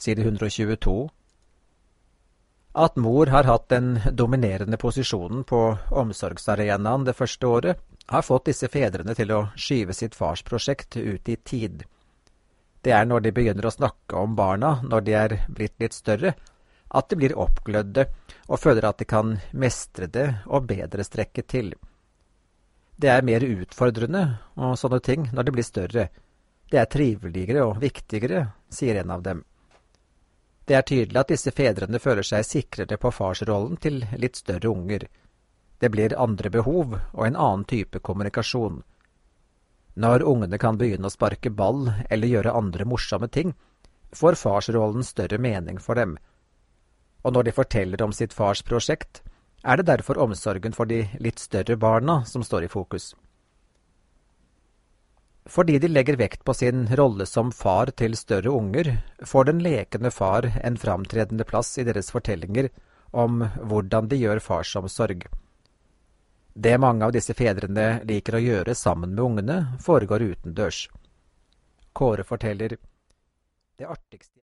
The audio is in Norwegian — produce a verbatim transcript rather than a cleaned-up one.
side hundre og tjueto. At mor har hatt den dominerende posisjonen på omsorgsarenaen det første året, har fått disse fedrene til å skyve sitt farsprosjekt ut i tid. Det er når de begynner å snakke om barna når de er blitt litt større, at de blir oppglødde og føler at de kan mestre det og bedre strekke til. Det er mer utfordrende og sånne ting når de blir større. Det er triveligere og viktigere, sier en av dem. Det er tydelig at disse fedrene føler seg sikrere på farsrollen til litt større unger. Det blir andre behov og en annen type kommunikasjon. Når ungene kan begynne å sparke ball eller gjøre andre morsomme ting, får farsrollen større mening for dem. Og når de forteller om sitt farsprosjekt, er det derfor omsorgen for de litt større barna som står i fokus. Fordi de legger vekt på sin rolle som far til større unger, får den lekende far en framtredende plass i deres fortellinger om hvordan de gjør farsomsorg. Det mange av disse fedrene liker å gjøre sammen med ungene, foregår utendørs. Kåre forteller: Det artigste